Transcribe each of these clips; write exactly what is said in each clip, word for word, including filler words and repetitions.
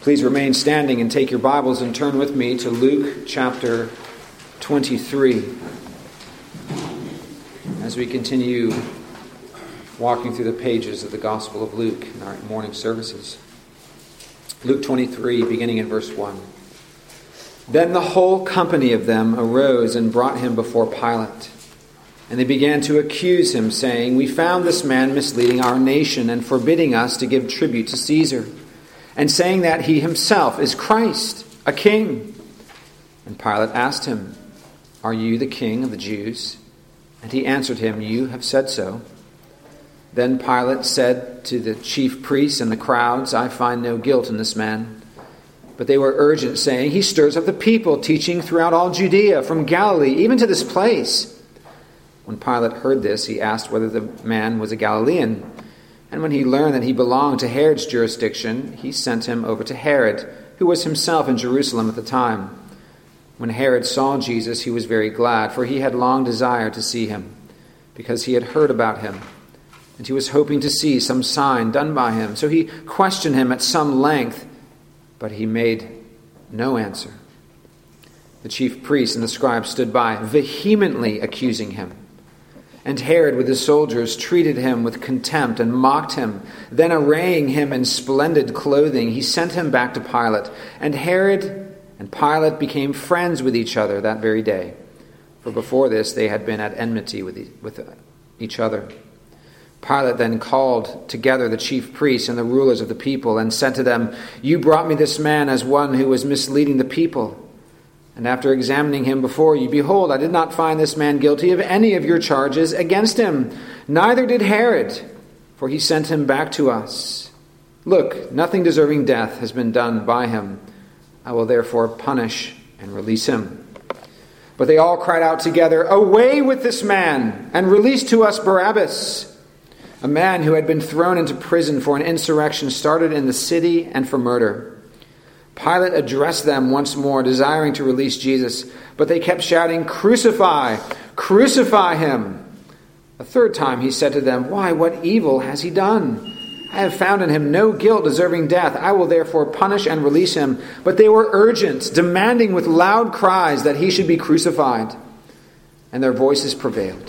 Please remain standing and take your Bibles and turn with me to Luke chapter twenty-three as we continue walking through the pages of the Gospel of Luke in our morning services. Luke twenty-three, beginning in verse one. Then the whole company of them arose and brought him before Pilate. And they began to accuse him, saying, "We found this man misleading our nation and forbidding us to give tribute to Caesar, and saying that he himself is Christ, a king." And Pilate asked him, "Are you the king of the Jews?" And he answered him, "You have said so." Then Pilate said to the chief priests and the crowds, "I find no guilt in this man." But they were urgent, saying, "He stirs up the people, teaching throughout all Judea, from Galilee even to this place." When Pilate heard this, he asked whether the man was a Galilean. And when he learned that he belonged to Herod's jurisdiction, he sent him over to Herod, who was himself in Jerusalem at the time. When Herod saw Jesus, he was very glad, for he had long desired to see him, because he had heard about him, and he was hoping to see some sign done by him. So he questioned him at some length, but he made no answer. The chief priests and the scribes stood by, vehemently accusing him. And Herod with his soldiers treated him with contempt and mocked him. Then arraying him in splendid clothing, he sent him back to Pilate. And Herod and Pilate became friends with each other that very day. For before this they had been at enmity with each other. Pilate then called together the chief priests and the rulers of the people and said to them, "You brought me this man as one who was misleading the people. And after examining him before you, behold, I did not find this man guilty of any of your charges against him. Neither did Herod, for he sent him back to us. Look, nothing deserving death has been done by him. I will therefore punish and release him." But they all cried out together, "Away with this man, and release to us Barabbas, a man who had been thrown into prison for an insurrection started in the city and for murder." Pilate addressed them once more, desiring to release Jesus, but they kept shouting, "Crucify! Crucify him!" A third time he said to them, "Why, what evil has he done? I have found in him no guilt deserving death. I will therefore punish and release him." But they were urgent, demanding with loud cries that he should be crucified. And their voices prevailed.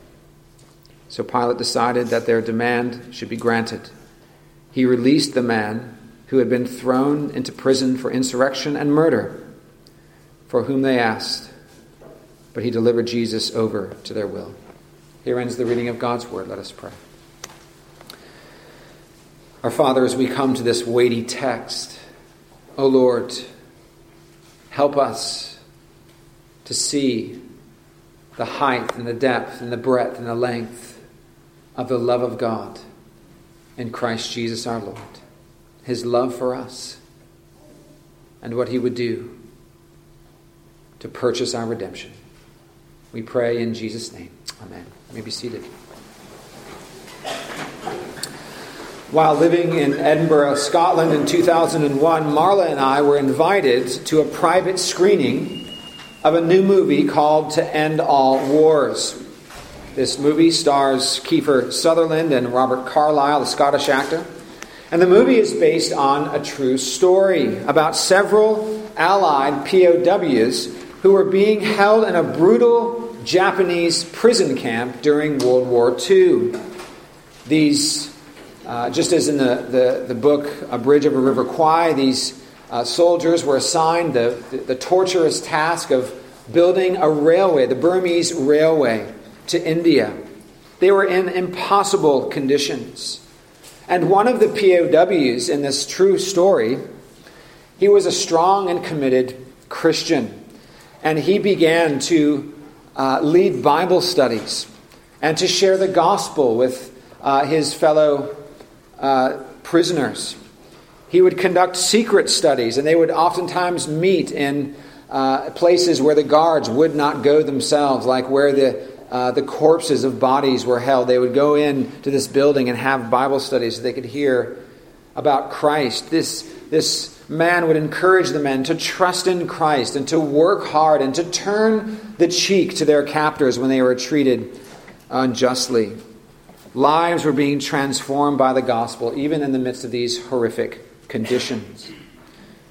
So Pilate decided that their demand should be granted. He released the man who had been thrown into prison for insurrection and murder, for whom they asked. But he delivered Jesus over to their will. Here ends the reading of God's word. Let us pray. Our Father, as we come to this weighty text, O Lord, help us to see the height and the depth and the breadth and the length of the love of God in Christ Jesus our Lord. His love for us, and what he would do to purchase our redemption. We pray in Jesus' name. Amen. You may be seated. While living in Edinburgh, Scotland in two thousand one, Marla and I were invited to a private screening of a new movie called To End All Wars. This movie stars Kiefer Sutherland and Robert Carlyle, the Scottish actor. And the movie is based on a true story about several Allied P O Ws who were being held in a brutal Japanese prison camp during World War Two. These, uh, just as in the, the, the book A Bridge Over River Kwai, these uh, soldiers were assigned the, the, the torturous task of building a railway, the Burmese Railway, to India. They were in impossible conditions. And one of the P O Ws in this true story, he was a strong and committed Christian. And he began to uh, lead Bible studies and to share the gospel with uh, his fellow uh, prisoners. He would conduct secret studies, and they would oftentimes meet in uh, places where the guards would not go themselves, like where the Uh, the corpses of bodies were held. They would go in to this building and have Bible studies so they could hear about Christ. This, this man would encourage the men to trust in Christ and to work hard and to turn the cheek to their captors when they were treated unjustly. Lives were being transformed by the gospel, even in the midst of these horrific conditions.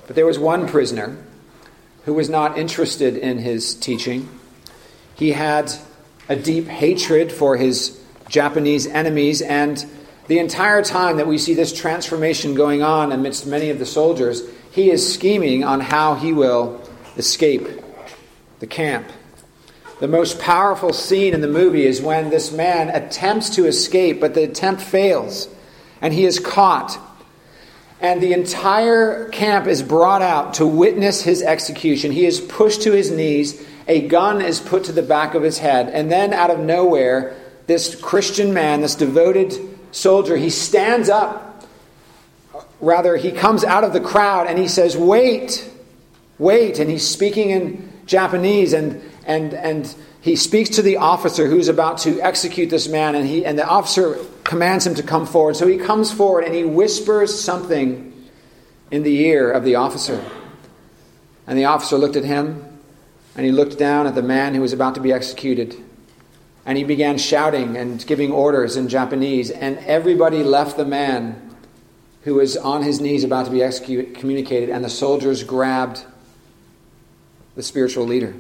But there was one prisoner who was not interested in his teaching. He had a deep hatred for his Japanese enemies, and the entire time that we see this transformation going on amidst many of the soldiers, he is scheming on how he will escape the camp. The most powerful scene in the movie is when this man attempts to escape, but the attempt fails, and he is caught. And the entire camp is brought out to witness his execution. He is pushed to his knees. A gun is put to the back of his head. And then out of nowhere, this Christian man, this devoted soldier, he stands up. Rather, he comes out of the crowd and he says, "Wait, wait." And he's speaking in Japanese, and and and he speaks to the officer who's about to execute this man, and he and the officer commands him to come forward. So he comes forward and he whispers something in the ear of the officer. And the officer looked at him, and he looked down at the man who was about to be executed. And he began shouting and giving orders in Japanese, and everybody left the man who was on his knees about to be executed, communicated, and the soldiers grabbed the spiritual leader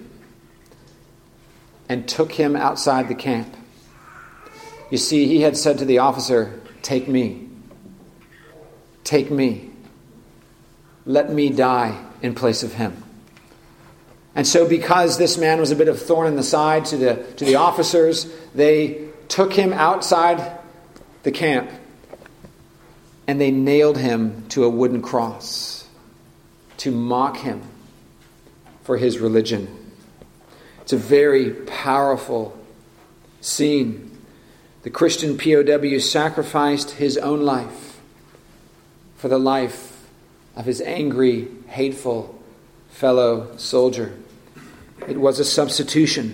and took him outside the camp. You see, he had said to the officer, "Take me. Take me. Let me die in place of him." And so because this man was a bit of thorn in the side to the, to the officers, they took him outside the camp and they nailed him to a wooden cross to mock him for his religion. It's a very powerful scene. The Christian P O W sacrificed his own life for the life of his angry, hateful fellow soldier. It was a substitution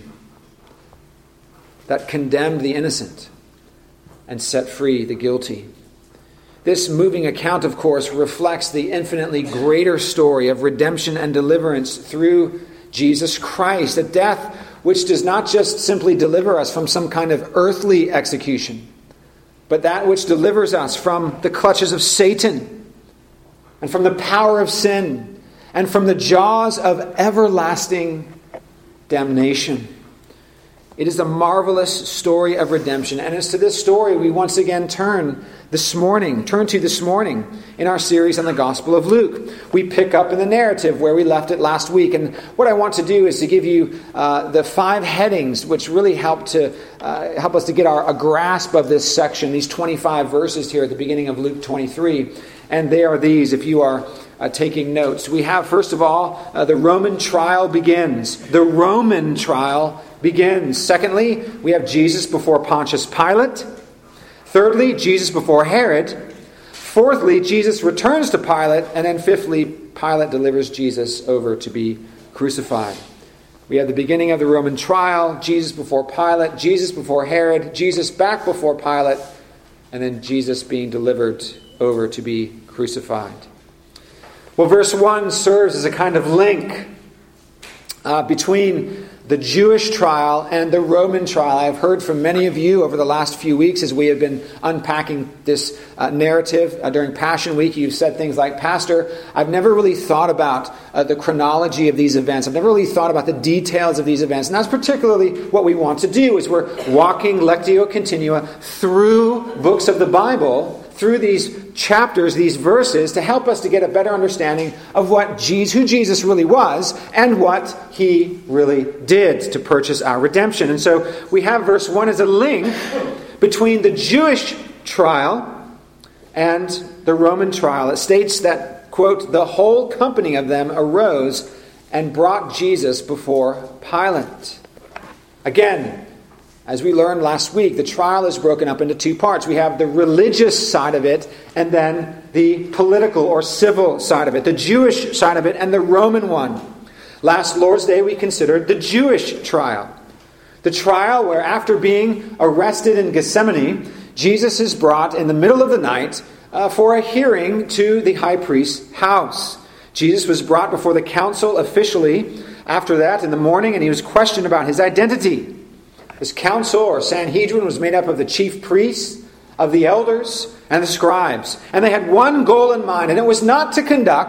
that condemned the innocent and set free the guilty. This moving account, of course, reflects the infinitely greater story of redemption and deliverance through Jesus Christ, a death which does not just simply deliver us from some kind of earthly execution, but that which delivers us from the clutches of Satan and from the power of sin and from the jaws of everlasting damnation. It is a marvelous story of redemption. And it's to this story we once again turn this morning, turn to this morning in our series on the Gospel of Luke. We pick up in the narrative where we left it last week. And what I want to do is to give you uh, the five headings which really help to uh, help us to get our, a grasp of this section, these twenty-five verses here at the beginning of Luke twenty-three. And they are these, if you are uh, taking notes. We have, first of all, uh, the Roman trial begins. The Roman trial begins. Secondly, we have Jesus before Pontius Pilate. Thirdly, Jesus before Herod. Fourthly, Jesus returns to Pilate. And then fifthly, Pilate delivers Jesus over to be crucified. We have the beginning of the Roman trial, Jesus before Pilate, Jesus before Herod, Jesus back before Pilate, and then Jesus being delivered over to be crucified. Well, verse one serves as a kind of link uh, between the Jewish trial and the Roman trial. I've heard from many of you over the last few weeks as we have been unpacking this uh, narrative uh, during Passion Week. You've said things like, "Pastor, I've never really thought about uh, the chronology of these events. I've never really thought about the details of these events." And that's particularly what we want to do, is we're walking Lectio Continua through books of the Bible, through these chapters, these verses, to help us to get a better understanding of what Jesus, who Jesus really was and what he really did to purchase our redemption. And so we have verse one as a link between the Jewish trial and the Roman trial. It states that, quote, "the whole company of them arose and brought Jesus before Pilate." Again, as we learned last week, the trial is broken up into two parts. We have the religious side of it and then the political or civil side of it, the Jewish side of it and the Roman one. Last Lord's Day, we considered the Jewish trial. The trial where, after being arrested in Gethsemane, Jesus is brought in the middle of the night uh, for a hearing to the high priest's house. Jesus was brought before the council officially after that in the morning, and he was questioned about his identity. This council, or Sanhedrin, was made up of the chief priests, of the elders, and the scribes. And they had one goal in mind, and it was not to conduct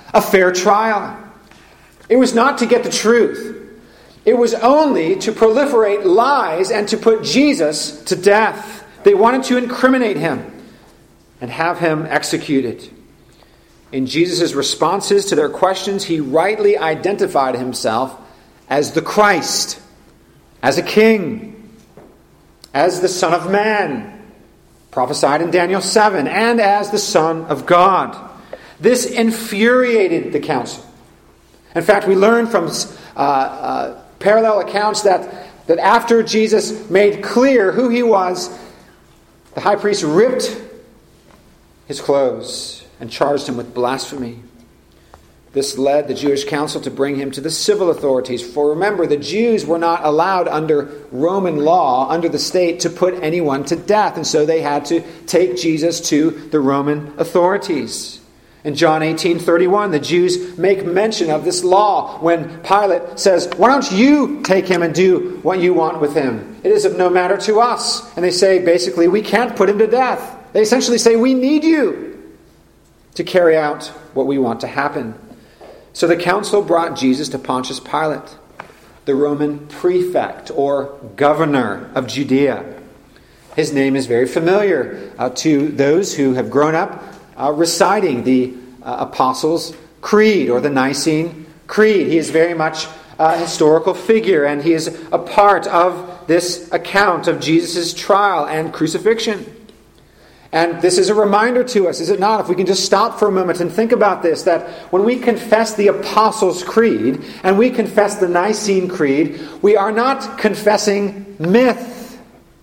a fair trial. It was not to get the truth. It was only to proliferate lies and to put Jesus to death. They wanted to incriminate him and have him executed. In Jesus' responses to their questions, he rightly identified himself as the Christ, as a king, as the Son of Man, prophesied in Daniel seven, and as the Son of God. This infuriated the council. In fact, we learn from uh, uh, parallel accounts that, that after Jesus made clear who he was, the high priest ripped his clothes and charged him with blasphemy. This led the Jewish council to bring him to the civil authorities. For remember, the Jews were not allowed under Roman law, under the state, to put anyone to death. And so they had to take Jesus to the Roman authorities. In John eighteen thirty-one, the Jews make mention of this law when Pilate says, "Why don't you take him and do what you want with him? It is of no matter to us." And they say, basically, we can't put him to death. They essentially say, we need you to carry out what we want to happen. So the council brought Jesus to Pontius Pilate, the Roman prefect or governor of Judea. His name is very familiar uh, to those who have grown up uh, reciting the uh, Apostles' Creed or the Nicene Creed. He is very much a historical figure, and he is a part of this account of Jesus' trial and crucifixion. And this is a reminder to us, is it not? If we can just stop for a moment and think about this, that when we confess the Apostles' Creed and we confess the Nicene Creed, we are not confessing myth.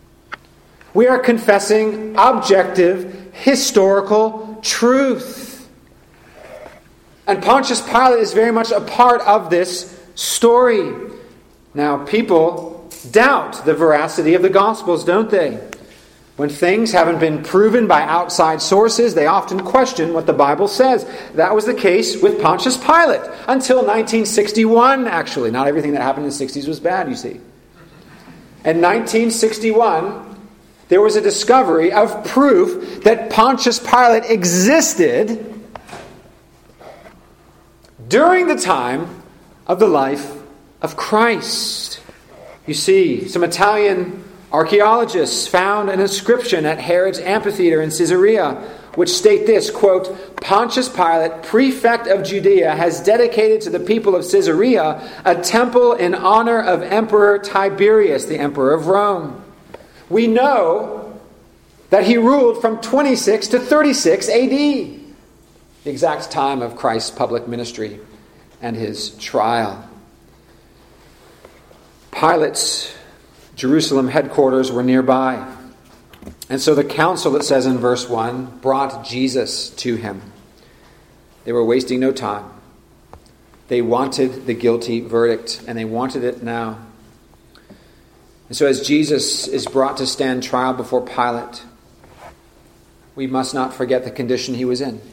We are confessing objective, historical truth. And Pontius Pilate is very much a part of this story. Now, people doubt the veracity of the Gospels, don't they? When things haven't been proven by outside sources, they often question what the Bible says. That was the case with Pontius Pilate until nineteen sixty-one, actually. Not everything that happened in the sixties was bad, you see. In nineteen sixty-one, there was a discovery of proof that Pontius Pilate existed during the time of the life of Christ. You see, some Italian archaeologists found an inscription at Herod's amphitheater in Caesarea which state this, quote, "Pontius Pilate, prefect of Judea, has dedicated to the people of Caesarea a temple in honor of Emperor Tiberius, the emperor of Rome. We know that he ruled from twenty-six to thirty-six A D, the exact time of Christ's public ministry and his trial." Pilate's Jerusalem headquarters were nearby. And so the council, it says in verse one, brought Jesus to him. They were wasting no time. They wanted the guilty verdict, and they wanted it now. And so as Jesus is brought to stand trial before Pilate, we must not forget the condition he was in.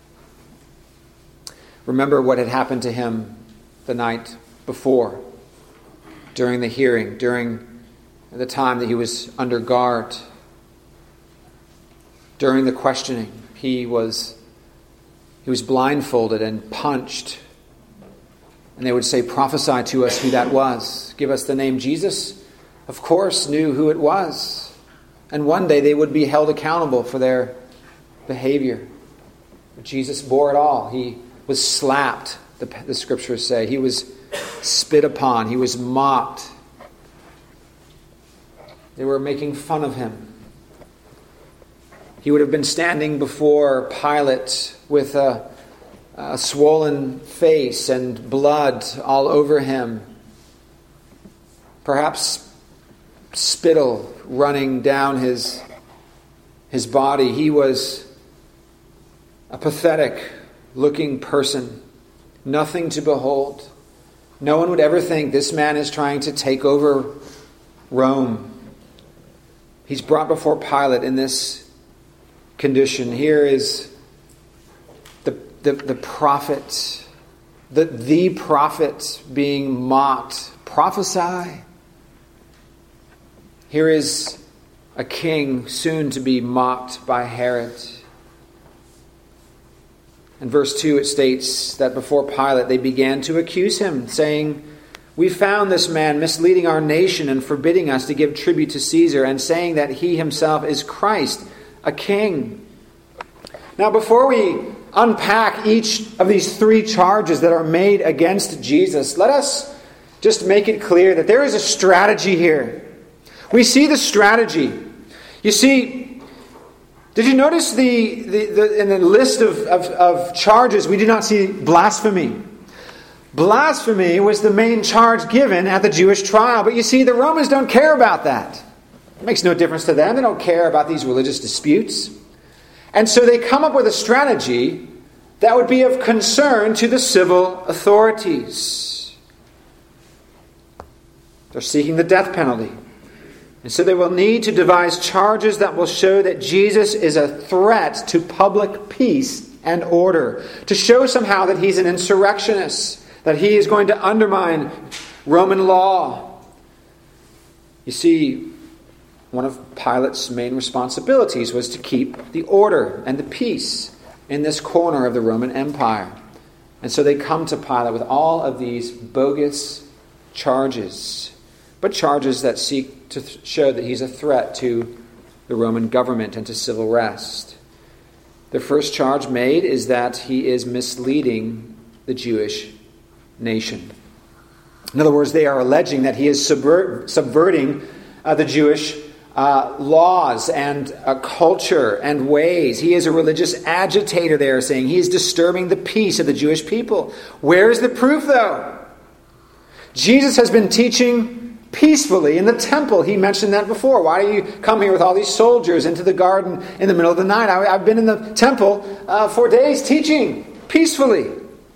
Remember what had happened to him the night before, during the hearing, during the time that he was under guard. During the questioning, he was he was blindfolded and punched. And they would say, "Prophesy to us who that was. Give us the name." Jesus, of course, knew who it was. And one day they would be held accountable for their behavior. But Jesus bore it all. He was slapped, the, the scriptures say. He was spit upon. He was mocked. They were making fun of him. He would have been standing before Pilate with a, a swollen face and blood all over him. Perhaps spittle running down his, his body. He was a pathetic looking person. Nothing to behold. No one would ever think this man is trying to take over Rome. He's brought before Pilate in this condition. Here is the, the, the prophet, the, the prophet being mocked. Prophesy. Here is a king soon to be mocked by Herod. In verse two it states that before Pilate they began to accuse him, saying, "We found this man misleading our nation and forbidding us to give tribute to Caesar, and saying that he himself is Christ, a king." Now before we unpack each of these three charges that are made against Jesus, let us just make it clear that there is a strategy here. We see the strategy. You see, did you notice the, the, the in the list of, of, of charges, we do not see blasphemy. Blasphemy was the main charge given at the Jewish trial. But you see, the Romans don't care about that. It makes no difference to them. They don't care about these religious disputes. And so they come up with a strategy that would be of concern to the civil authorities. They're seeking the death penalty. And so they will need to devise charges that will show that Jesus is a threat to public peace and order. To show somehow that he's an insurrectionist. That he is going to undermine Roman law. You see, one of Pilate's main responsibilities was to keep the order and the peace in this corner of the Roman Empire. And so they come to Pilate with all of these bogus charges, but charges that seek to th- show that he's a threat to the Roman government and to civil rest. The first charge made is that he is misleading the Jewish nation. In other words, they are alleging that he is subvert, subverting uh, the Jewish uh, laws and uh, culture and ways. He is a religious agitator, they are saying. He is disturbing the peace of the Jewish people. Where is the proof, though? Jesus has been teaching peacefully in the temple. He mentioned that before. Why do you come here with all these soldiers into the garden in the middle of the night? I, I've been in the temple uh, for days teaching peacefully.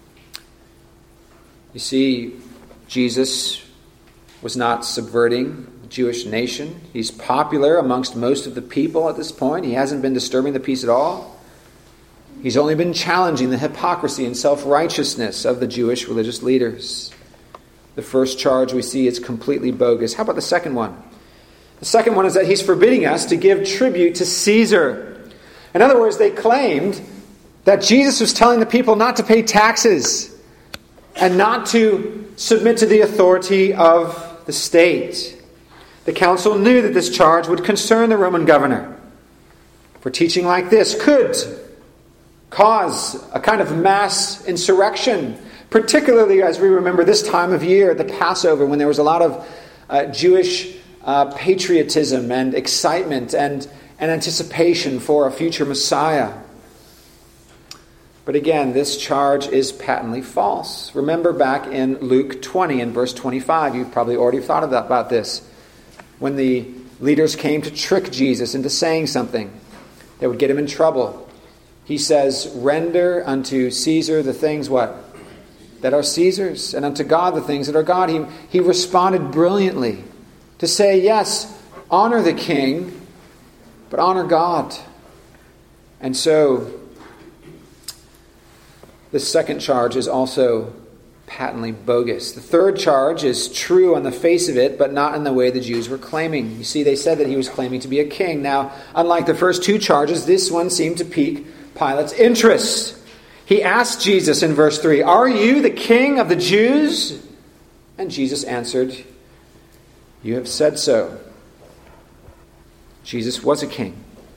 You see, Jesus was not subverting the Jewish nation. He's popular amongst most of the people at this point. He hasn't been disturbing the peace at all. He's only been challenging the hypocrisy and self-righteousness of the Jewish religious leaders. The first charge we see is completely bogus. How about the second one? The second one is that he's forbidding us to give tribute to Caesar. In other words, they claimed that Jesus was telling the people not to pay taxes and not to submit to the authority of the state. The council knew that this charge would concern the Roman governor. For teaching like this could cause a kind of mass insurrection, particularly as we remember this time of year, the Passover, when there was a lot of uh, Jewish uh, patriotism and excitement and, and anticipation for a future Messiah. But again, this charge is patently false. Remember back in Luke twenty and verse twenty-five, you've probably already thought about this. When the leaders came to trick Jesus into saying something that would get him in trouble, he says, "Render unto Caesar the things," what? "That are Caesar's, and unto God the things that are God." He, he responded brilliantly to say, yes, honor the king, but honor God. And so the second charge is also patently bogus. The third charge is true on the face of it, but not in the way the Jews were claiming. You see, they said that he was claiming to be a king. Now, unlike the first two charges, this one seemed to pique Pilate's interest. He asked Jesus in verse three, "Are you the king of the Jews?" And Jesus answered, "You have said so." Jesus was a king.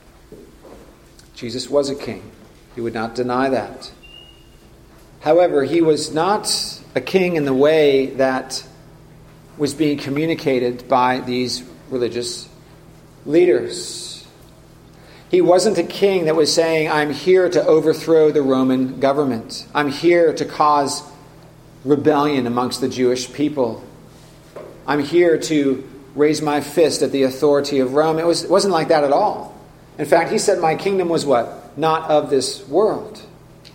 Jesus was a king. He would not deny that. However, he was not a king in the way that was being communicated by these religious leaders. He wasn't a king that was saying, "I'm here to overthrow the Roman government. I'm here to cause rebellion amongst the Jewish people. I'm here to raise my fist at the authority of Rome." It, was, it wasn't like that at all. In fact, he said, "My kingdom was" what? "Not of this world."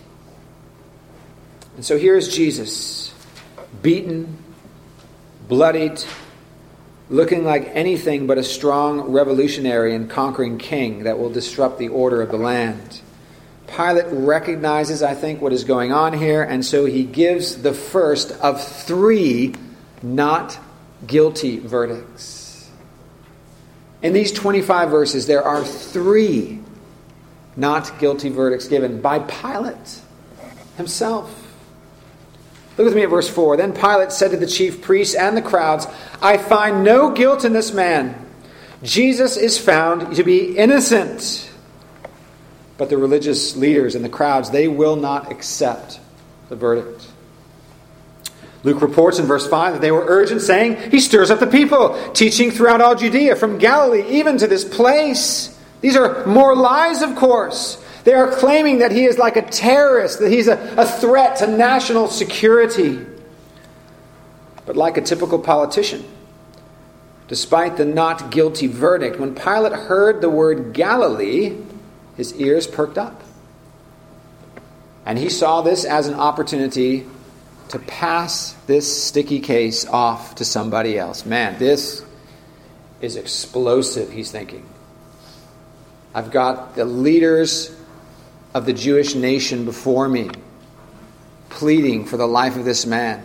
And so here's Jesus, beaten, bloodied, looking like anything but a strong revolutionary and conquering king that will disrupt the order of the land. Pilate recognizes, I think, what is going on here, and so he gives the first of three not guilty verdicts. In these twenty-five verses, there are three not guilty verdicts given by Pilate. himself. Look with me at verse four. Then Pilate said to the chief priests and the crowds, I find no guilt in this man. Jesus is found to be innocent. But the religious leaders and the crowds, they will not accept the verdict. Luke reports in verse five that they were urgent, saying, he stirs up the people, teaching throughout all Judea, from Galilee even to this place. These are more lies, of course. They are claiming that he is like a terrorist, that he's a, a threat to national security. But like a typical politician, despite the not guilty verdict, when Pilate heard the word Galilee, his ears perked up. And he saw this as an opportunity to pass this sticky case off to somebody else. Man, this is explosive, he's thinking. I've got the leaders of the Jewish nation before me, pleading for the life of this man.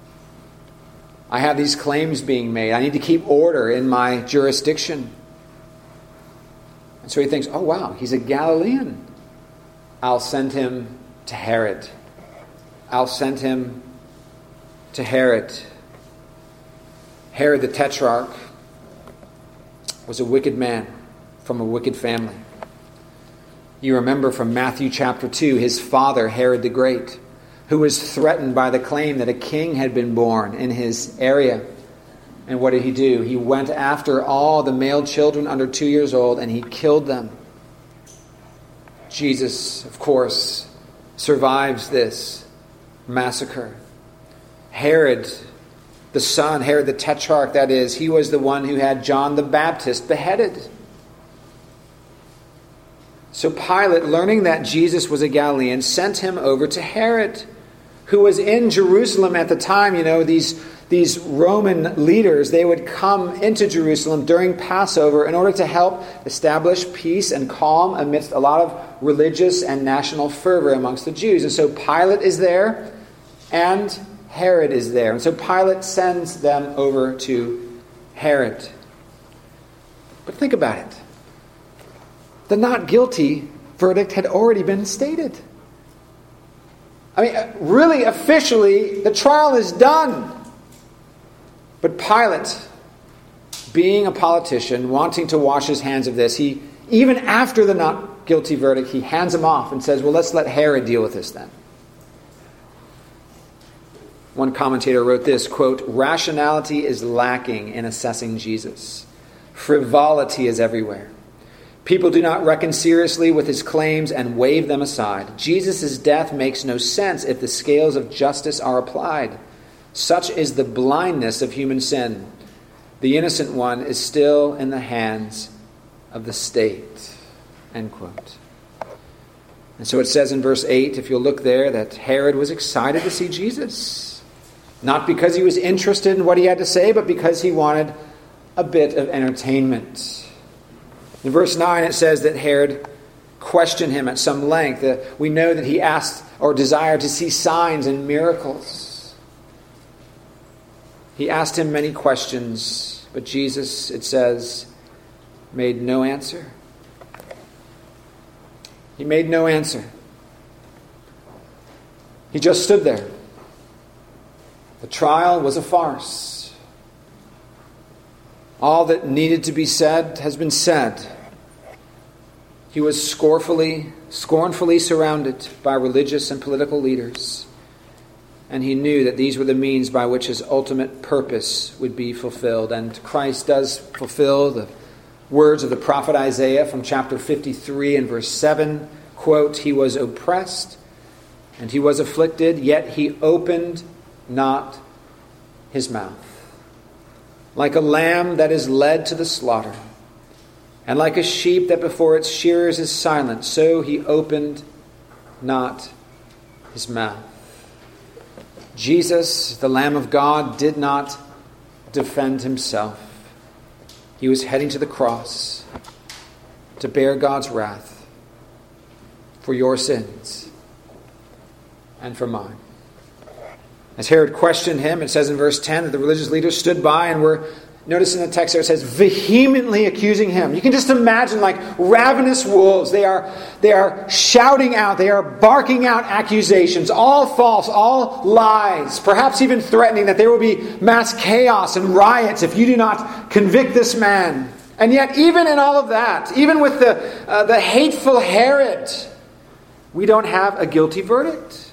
I have these claims being made. I need to keep order in my jurisdiction. And so he thinks, oh wow, he's a Galilean. I'll send him to Herod. I'll send him to Herod. Herod the Tetrarch was a wicked man from a wicked family. You remember from Matthew chapter two, his father, Herod the Great, who was threatened by the claim that a king had been born in his area. And what did he do? He went after all the male children under two years old and he killed them. Jesus, of course, survives this massacre. Herod, the son, Herod the Tetrarch, that is, he was the one who had John the Baptist beheaded. So Pilate, learning that Jesus was a Galilean, sent him over to Herod, who was in Jerusalem at the time. You know, these, these Roman leaders, they would come into Jerusalem during Passover in order to help establish peace and calm amidst a lot of religious and national fervor amongst the Jews. And so Pilate is there, and Herod is there. And so Pilate sends them over to Herod. But think about it. The not guilty verdict had already been stated. I mean, really, officially, the trial is done. But Pilate, being a politician, wanting to wash his hands of this, he, even after the not guilty verdict, he hands him off and says, well, let's let Herod deal with this then. One commentator wrote this, quote, rationality is lacking in assessing Jesus. Frivolity is everywhere. People do not reckon seriously with his claims and wave them aside. Jesus' death makes no sense if the scales of justice are applied. Such is the blindness of human sin. The innocent one is still in the hands of the state. End quote. And so it says in verse eight, if you'll look there, that Herod was excited to see Jesus. Not because he was interested in what he had to say, but because he wanted a bit of entertainment. In verse nine, it says that Herod questioned him at some length. Uh, we know that he asked or desired to see signs and miracles. He asked him many questions, but Jesus, it says, made no answer. He made no answer. He just stood there. The trial was a farce. All that needed to be said has been said. He was scornfully, scornfully surrounded by religious and political leaders. And he knew that these were the means by which his ultimate purpose would be fulfilled. And Christ does fulfill the words of the prophet Isaiah from chapter fifty-three and verse seven. Quote, he was oppressed and he was afflicted, yet he opened not his mouth. Like a lamb that is led to the slaughter, and like a sheep that before its shearers is silent, so he opened not his mouth. Jesus, the Lamb of God, did not defend himself. He was heading to the cross to bear God's wrath for your sins and for mine. As Herod questioned him, it says in verse ten that the religious leaders stood by and were Notice in the text there it says, vehemently accusing him. You can just imagine like ravenous wolves. They are, they are shouting out. They are barking out accusations. All false. All lies. Perhaps even threatening that there will be mass chaos and riots if you do not convict this man. And yet even in all of that, even with the, uh, the hateful Herod, we don't have a guilty verdict.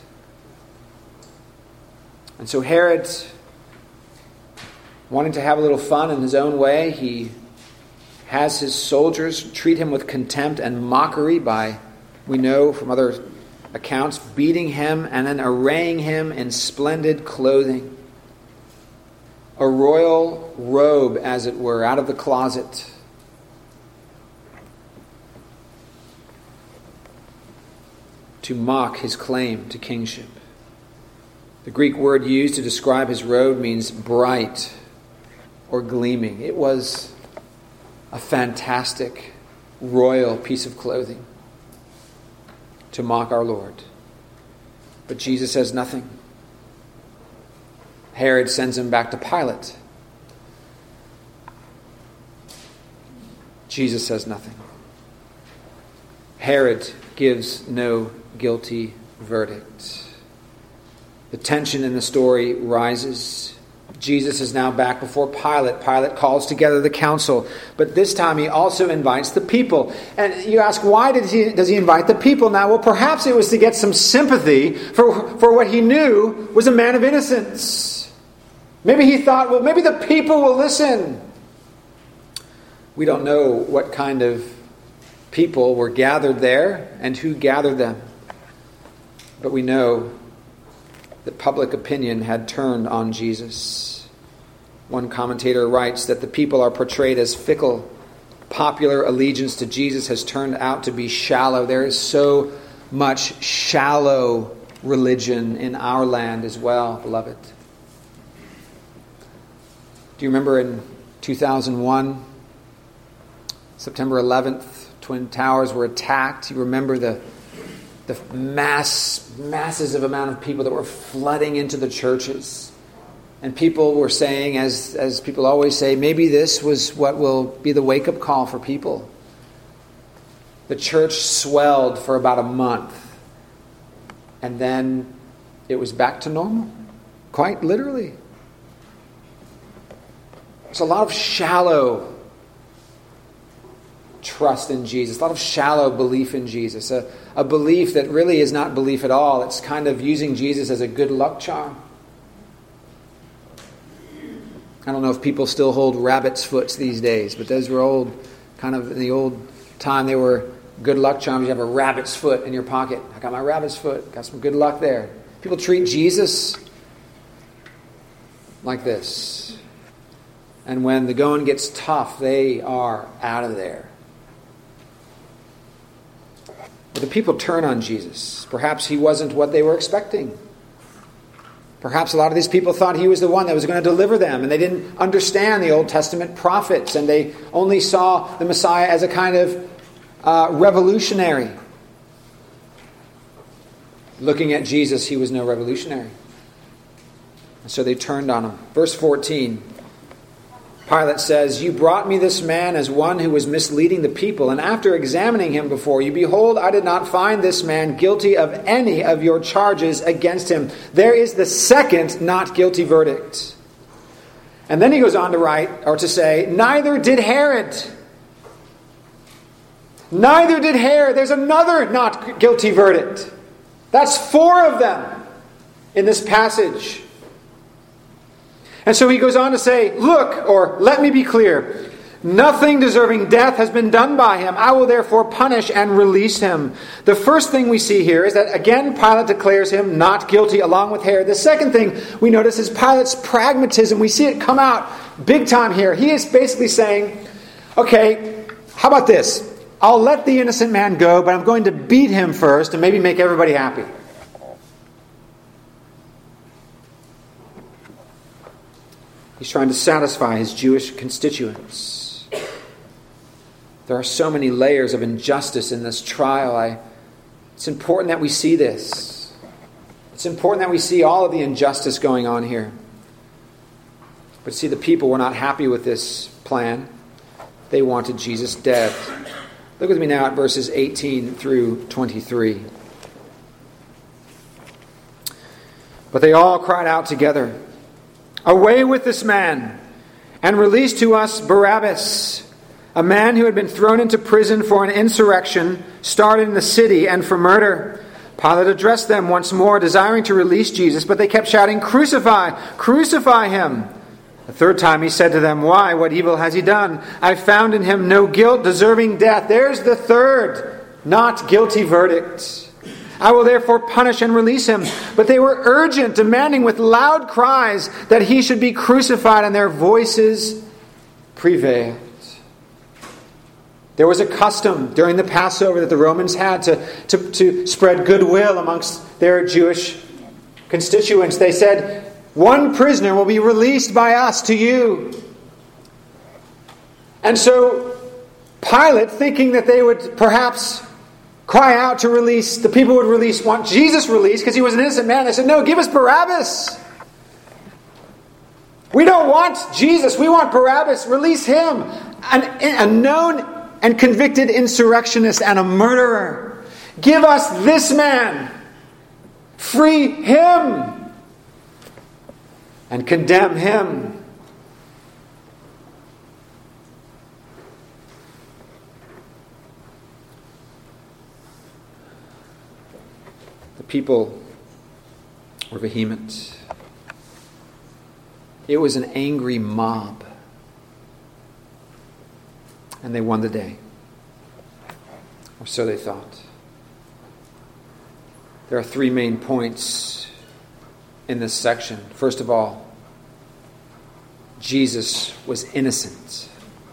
And so Herod, wanting to have a little fun in his own way, he has his soldiers treat him with contempt and mockery by, we know from other accounts, beating him and then arraying him in splendid clothing. A royal robe, as it were, out of the closet. To mock his claim to kingship. The Greek word used to describe his robe means bright or gleaming. It was a fantastic royal piece of clothing to mock our Lord. But Jesus says nothing. Herod sends him back to Pilate. Jesus says nothing. Herod gives no guilty verdict. The tension in the story rises. Jesus is now back before Pilate. Pilate calls together the council. But this time he also invites the people. And you ask, why did he, does he invite the people now? Well, perhaps it was to get some sympathy for, for what he knew was a man of innocence. Maybe he thought, well, maybe the people will listen. We don't know what kind of people were gathered there and who gathered them. But we know that public opinion had turned on Jesus. One commentator writes that the people are portrayed as fickle. Popular allegiance to Jesus has turned out to be shallow. There is so much shallow religion in our land as well, beloved. Do you remember in two thousand one, September eleventh, Twin Towers were attacked? You remember the the mass, masses of amount of people that were flooding into the churches. And people were saying, as, as people always say, maybe this was what will be the wake-up call for people. The church swelled for about a month. And then it was back to normal. Quite literally. There's a lot of shallow trust in Jesus, a lot of shallow belief in Jesus, a, a belief that really is not belief at all. It's kind of using Jesus as a good luck charm. I don't know if people still hold rabbit's foots these days, but those were old, kind of in the old time, they were good luck charms. You have a rabbit's foot in your pocket. I got my rabbit's foot, got some good luck there. People treat Jesus like this. And when the going gets tough, they are out of there. But the people turn on Jesus. Perhaps he wasn't what they were expecting. Perhaps a lot of these people thought he was the one that was going to deliver them, and they didn't understand the Old Testament prophets, and they only saw the Messiah as a kind of uh, revolutionary. Looking at Jesus, he was no revolutionary. And so they turned on him. Verse fourteen. Pilate says, "You brought me this man as one who was misleading the people, and after examining him before you, behold, I did not find this man guilty of any of your charges against him." There is the second not guilty verdict. And then he goes on to write, or to say, neither did Herod. Neither did Herod. There's another not guilty verdict. That's four of them in this passage. And so he goes on to say, look, or let me be clear, nothing deserving death has been done by him. I will therefore punish and release him. The first thing we see here is that, again, Pilate declares him not guilty along with Herod. The second thing we notice is Pilate's pragmatism. We see it come out big time here. He is basically saying, okay, how about this? I'll let the innocent man go, but I'm going to beat him first and maybe make everybody happy. He's trying to satisfy his Jewish constituents. There are so many layers of injustice in this trial. I, it's important that we see this. It's important that we see all of the injustice going on here. But see, the people were not happy with this plan. They wanted Jesus dead. Look with me now at verses eighteen through twenty-three. But they all cried out together, "Away with this man, and release to us Barabbas, a man who had been thrown into prison for an insurrection started in the city and for murder." Pilate addressed them once more, desiring to release Jesus, but they kept shouting, "Crucify! Crucify him!" The third time he said to them, "Why? What evil has he done? I found in him no guilt deserving death." There's the third not guilty verdict. "I will therefore punish and release him." But they were urgent, demanding with loud cries that he should be crucified, and their voices prevailed. There was a custom during the Passover that the Romans had to, to, to spread goodwill amongst their Jewish constituents. They said, "One prisoner will be released by us to you." And so Pilate, thinking that they would perhaps cry out to release, the people would release, want Jesus released because he was an innocent man. They said, "No, give us Barabbas. We don't want Jesus. We want Barabbas. Release him." An, a known and convicted insurrectionist and a murderer. Give us this man. Free him. And condemn him. The people were vehement. It was an angry mob. And they won the day. Or so they thought. There are three main points in this section. First of all, Jesus was innocent.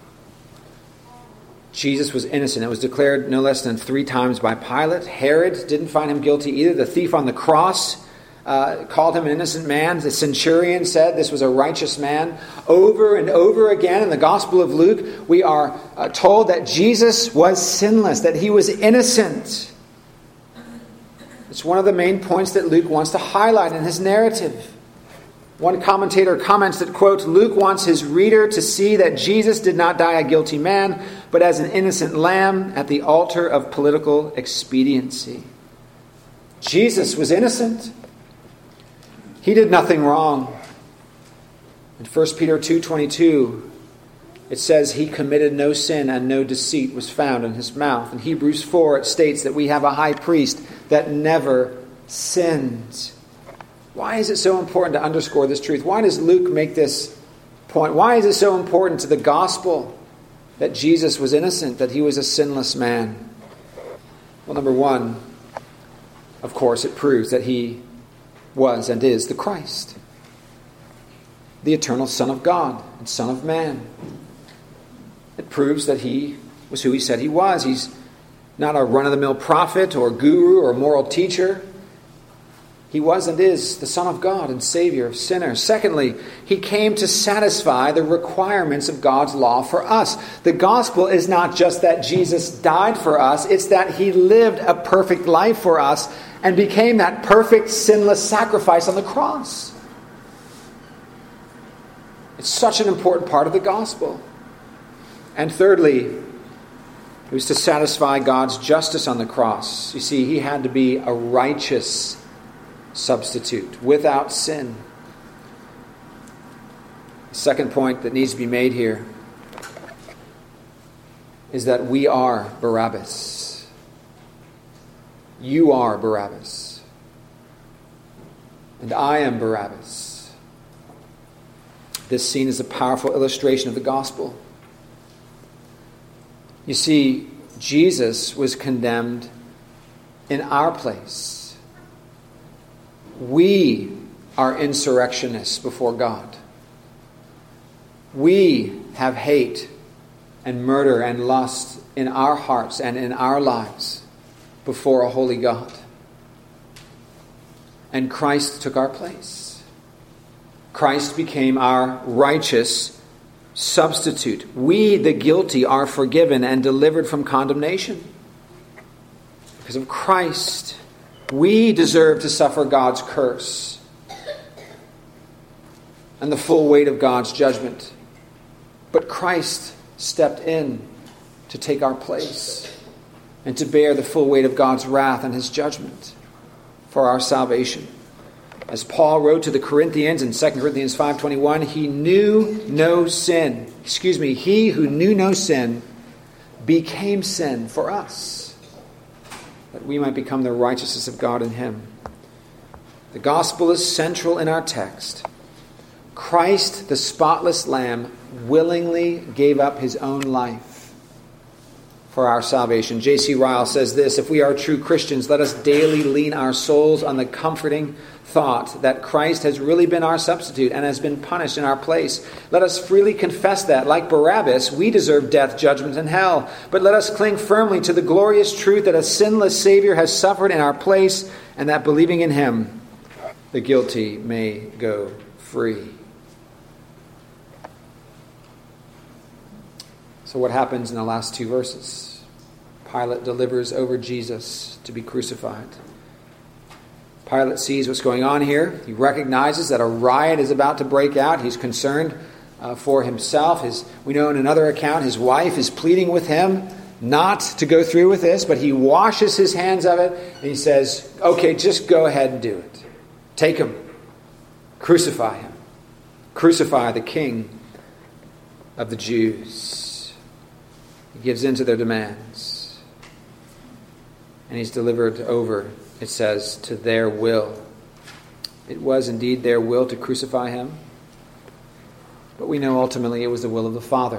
Jesus was innocent. It was declared no less than three times by Pilate. Herod didn't find him guilty either. The thief on the cross uh, called him an innocent man. The centurion said this was a righteous man. Over and over again in the Gospel of Luke, we are uh, told that Jesus was sinless, that he was innocent. It's one of the main points that Luke wants to highlight in his narrative. One commentator comments that, quote, "Luke wants his reader to see that Jesus did not die a guilty man, but as an innocent lamb at the altar of political expediency." Jesus was innocent. He did nothing wrong. In First Peter two twenty-two, it says he committed no sin and no deceit was found in his mouth. In Hebrews four, it states that we have a high priest that never sinned. Why is it so important to underscore this truth? Why does Luke make this point? Why is it so important to the gospel that Jesus was innocent, that he was a sinless man? Well, number one, of course, it proves that he was and is the Christ, the eternal Son of God and Son of Man. It proves that he was who he said he was. He's not a run-of-the-mill prophet or guru or moral teacher. He was and is the Son of God and Savior of sinners. Secondly, he came to satisfy the requirements of God's law for us. The gospel is not just that Jesus died for us, it's that he lived a perfect life for us and became that perfect, sinless sacrifice on the cross. It's such an important part of the gospel. And thirdly, it was to satisfy God's justice on the cross. You see, he had to be a righteous substitute, without sin. The second point that needs to be made here is that we are Barabbas. You are Barabbas. And I am Barabbas. This scene is a powerful illustration of the gospel. You see, Jesus was condemned in our place. We are insurrectionists before God. We have hate and murder and lust in our hearts and in our lives before a holy God. And Christ took our place. Christ became our righteous substitute. We, the guilty, are forgiven and delivered from condemnation. Because of Christ, we deserve to suffer God's curse. and the full weight of God's judgment. But Christ stepped in to take our place and to bear the full weight of God's wrath and his judgment for our salvation. As Paul wrote to the Corinthians in Second Corinthians five twenty-one, he knew no sin. Excuse me, he who knew no sin became sin for us, that we might become the righteousness of God in him. The gospel is central in our text. Christ, the spotless Lamb, willingly gave up his own life for our salvation. J C Ryle says this: if we are true Christians, let us daily lean our souls on the comforting thought that Christ has really been our substitute and has been punished in our place. Let us freely confess that, like Barabbas, we deserve death, judgment, and hell. But let us cling firmly to the glorious truth that a sinless Savior has suffered in our place, and that believing in him, the guilty may go free. So what happens in the last two verses? Pilate delivers over Jesus to be crucified. Pilate sees what's going on here. He recognizes that a riot is about to break out. He's concerned uh, for himself. His, we know in another account, his wife is pleading with him not to go through with this, but he washes his hands of it and he says, okay, just go ahead and do it. Take him. Crucify him. Crucify the King of the Jews. He gives in to their demands. And he's delivered over, it says, to their will. It was indeed their will to crucify him. But we know ultimately it was the will of the Father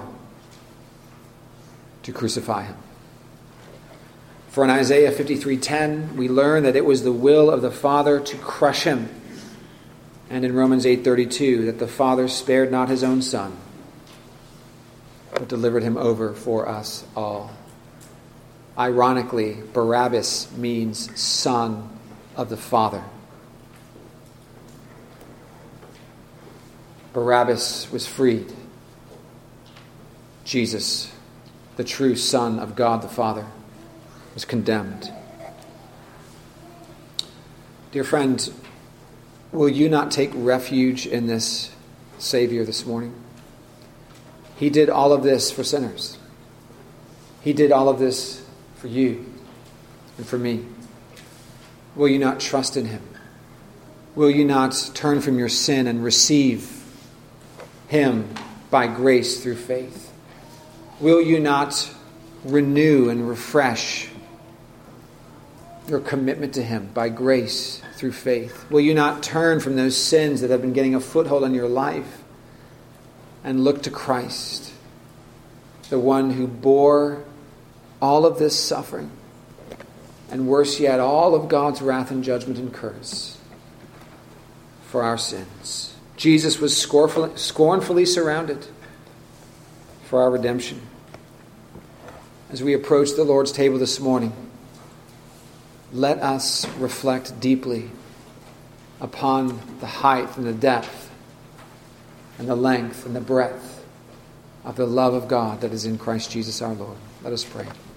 to crucify him. For in Isaiah fifty-three ten, we learn that it was the will of the Father to crush him. And in Romans eight thirty-two, that the Father spared not his own Son, but delivered him over for us all. Ironically, Barabbas means son of the Father. Barabbas was freed. Jesus, the true Son of God the Father, was condemned. Dear friend, will you not take refuge in this Savior this morning? He did all of this for sinners. He did all of this for you and for me. Will you not trust in him? Will you not turn from your sin and receive him by grace through faith? Will you not renew and refresh your commitment to him by grace through faith? Will you not turn from those sins that have been getting a foothold in your life and look to Christ, the one who bore all of this suffering, and worse yet, all of God's wrath and judgment and curse for our sins? Jesus was scornfully, scornfully surrounded for our redemption. As we approach the Lord's table this morning, let us reflect deeply upon the height and the depth and the length and the breadth of the love of God that is in Christ Jesus our Lord. Let us pray.